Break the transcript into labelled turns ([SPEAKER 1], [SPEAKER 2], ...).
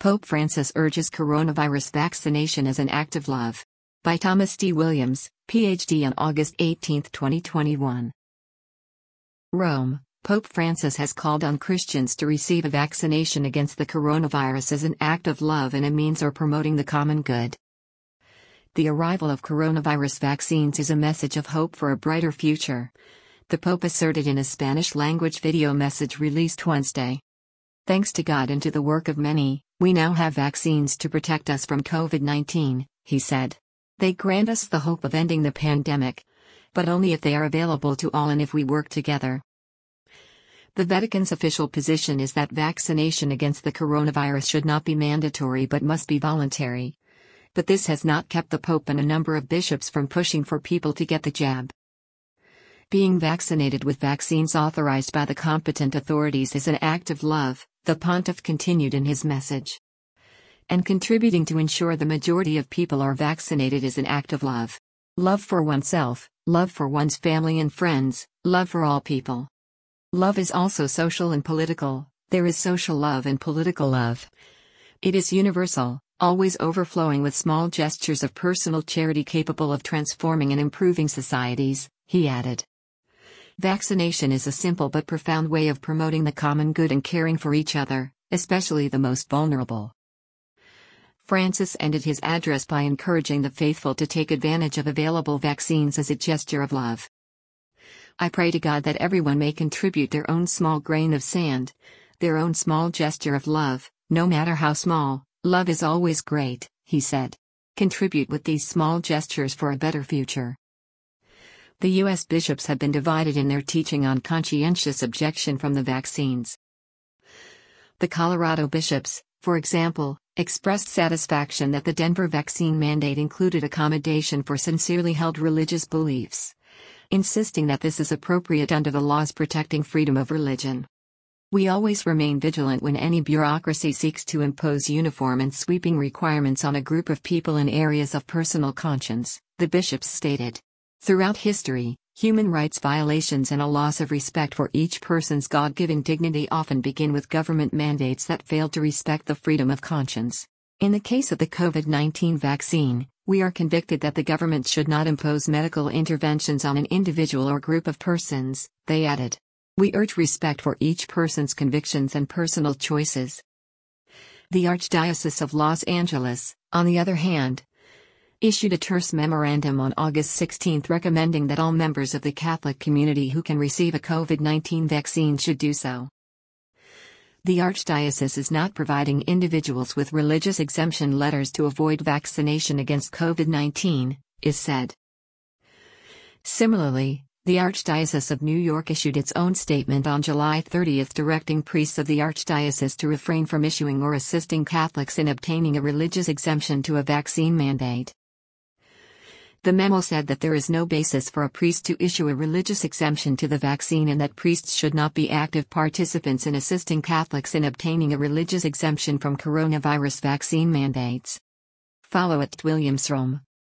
[SPEAKER 1] Pope Francis urges coronavirus vaccination as an act of love. By Thomas D. Williams, Ph.D. on August 18, 2021. Rome, Pope Francis has called on Christians to receive a vaccination against the coronavirus as an act of love and a means of promoting the common good. The arrival of coronavirus vaccines is a message of hope for a brighter future, the Pope asserted in a Spanish-language video message released Wednesday. Thanks to God and to the work of many, we now have vaccines to protect us from COVID-19, he said. They grant us the hope of ending the pandemic, but only if they are available to all and if we work together. The Vatican's official position is that vaccination against the coronavirus should not be mandatory but must be voluntary. But this has not kept the Pope and a number of bishops from pushing for people to get the jab. Being vaccinated with vaccines authorized by the competent authorities is an act of love, the pontiff continued in his message. And contributing to ensure the majority of people are vaccinated is an act of love. Love for oneself, love for one's family and friends, love for all people. Love is also social and political. There is social love and political love. It is universal, always overflowing with small gestures of personal charity capable of transforming and improving societies, he added. Vaccination is a simple but profound way of promoting the common good and caring for each other, especially the most vulnerable. Francis ended his address by encouraging the faithful to take advantage of available vaccines as a gesture of love. I pray to God that everyone may contribute their own small grain of sand, their own small gesture of love, no matter how small. Love is always great, he said. Contribute with these small gestures for a better future. The U.S. bishops have been divided in their teaching on conscientious objection from the vaccines. The Colorado bishops, for example, expressed satisfaction that the Denver vaccine mandate included accommodation for sincerely held religious beliefs, insisting that this is appropriate under the laws protecting freedom of religion. We always remain vigilant when any bureaucracy seeks to impose uniform and sweeping requirements on a group of people in areas of personal conscience, the bishops stated. Throughout history, human rights violations and a loss of respect for each person's God-given dignity often begin with government mandates that fail to respect the freedom of conscience. In the case of the COVID-19 vaccine, we are convicted that the government should not impose medical interventions on an individual or group of persons, they added. We urge respect for each person's convictions and personal choices. The Archdiocese of Los Angeles, on the other hand, issued a terse memorandum on August 16 recommending that all members of the Catholic community who can receive a COVID-19 vaccine should do so. The Archdiocese is not providing individuals with religious exemption letters to avoid vaccination against COVID-19, is said. Similarly, the Archdiocese of New York issued its own statement on July 30 directing priests of the Archdiocese to refrain from issuing or assisting Catholics in obtaining a religious exemption to a vaccine mandate. The memo said that there is no basis for a priest to issue a religious exemption to the vaccine and that priests should not be active participants in assisting Catholics in obtaining a religious exemption from coronavirus vaccine mandates. Follow @WilliamsRome.